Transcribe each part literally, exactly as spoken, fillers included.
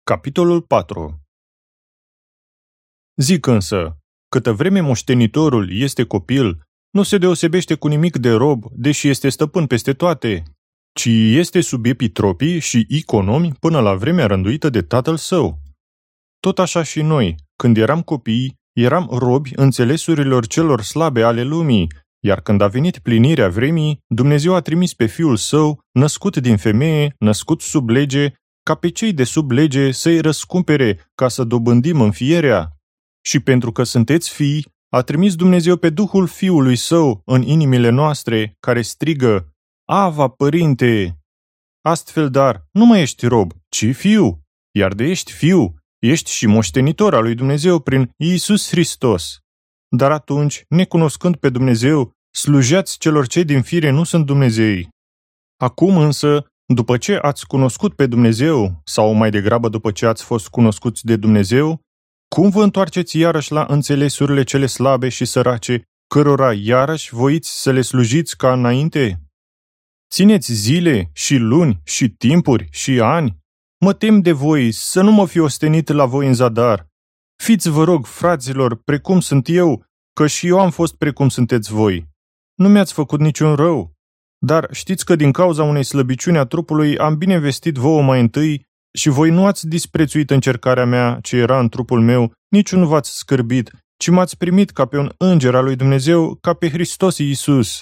Capitolul patru. Zic însă, câtă vreme moștenitorul este copil, nu se deosebește cu nimic de rob, deși este stăpân peste toate, ci este sub epitropii și economi până la vremea rânduită de tatăl său. Tot așa și noi, când eram copii, eram robi înțelesurilor celor slabe ale lumii, iar când a venit plinirea vremii, Dumnezeu a trimis pe Fiul Său, născut din femeie, născut sub lege, ca pe cei de sub lege să-i răscumpere ca să dobândim înfierea. Și pentru că sunteți fii, a trimis Dumnezeu pe Duhul Fiului Său în inimile noastre, care strigă: Ava, Părinte! Astfel, dar, nu mai ești rob, ci fiu, iar de ești fiu, ești și moștenitor al lui Dumnezeu prin Iisus Hristos. Dar atunci, necunoscând pe Dumnezeu, slujeați celor ce din fire nu sunt Dumnezei. Acum însă, după ce ați cunoscut pe Dumnezeu, sau mai degrabă după ce ați fost cunoscuți de Dumnezeu, cum vă întoarceți iarăși la înțelesurile cele slabe și sărace, cărora iarăși voiți să le slujiți ca înainte? Țineți zile și luni și timpuri și ani? Mă tem de voi să nu mă fi ostenit la voi în zadar. Fiți, vă rog, fraților, precum sunt eu, că și eu am fost precum sunteți voi. Nu mi-ați făcut niciun rău. Dar știți că din cauza unei slăbiciuni a trupului am bine vestit vouă mai întâi și voi nu ați disprețuit încercarea mea ce era în trupul meu, nici nu v-ați scârbit, ci m-ați primit ca pe un înger al lui Dumnezeu, ca pe Hristos Iisus.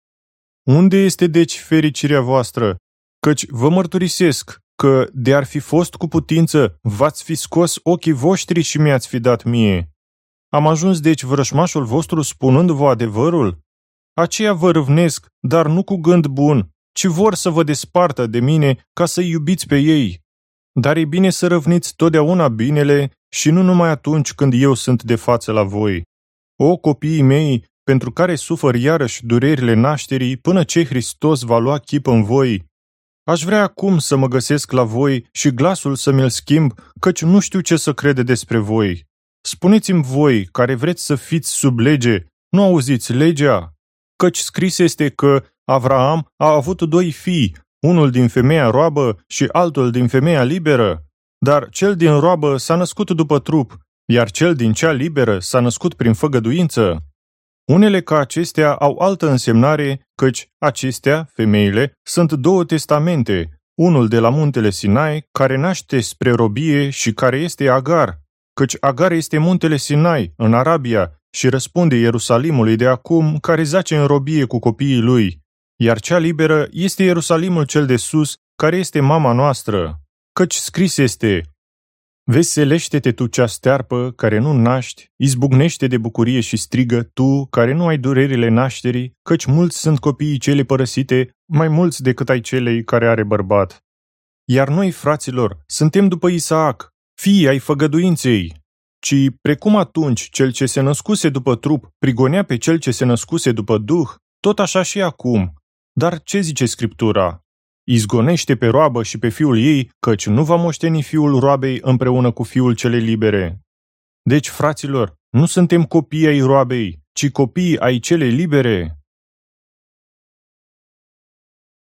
Unde este deci fericirea voastră? Căci vă mărturisesc că, de ar fi fost cu putință, v-ați fi scos ochii voștri și mi-ați fi dat mie. Am ajuns deci vrășmașul vostru spunându-vă adevărul? Aceia vă râvnesc, dar nu cu gând bun, ci vor să vă despartă de mine ca să iubiți pe ei. Dar e bine să râvniți totdeauna binele și nu numai atunci când eu sunt de față la voi. O, copiii mei, pentru care sufăr iarăși durerile nașterii până ce Hristos va lua chip în voi. Aș vrea acum să mă găsesc la voi și glasul să mi-l schimb, căci nu știu ce să crede despre voi. Spuneți-mi voi, care vreți să fiți sub lege, nu auziți legea? Căci scris este că Avraam a avut doi fii, unul din femeia roabă și altul din femeia liberă. Dar cel din roabă s-a născut după trup, iar cel din cea liberă s-a născut prin făgăduință. Unele ca acestea au altă însemnare, căci acestea, femeile, sunt două testamente, unul de la muntele Sinai, care naște spre robie și care este Agar, căci Agar este muntele Sinai, în Arabia, și răspunde Ierusalimului de acum, care zace în robie cu copiii lui, iar cea liberă este Ierusalimul cel de sus, care este mama noastră, căci scris este: Veselește-te tu cea stearpă care nu naști, izbucnește de bucurie și strigă tu care nu ai durerile nașterii, căci mulți sunt copiii cele părăsite, mai mulți decât ai celei care are bărbat. Iar noi, fraților, suntem după Isaac, fii ai făgăduinței, ci precum atunci cel ce se născuse după trup prigonea pe cel ce se născuse după duh, tot așa și acum. Dar ce zice Scriptura? Izgonește pe roabă și pe fiul ei, căci nu va moșteni fiul roabei împreună cu fiul celei libere. Deci, fraților, nu suntem copii ai roabei, ci copii ai celei libere.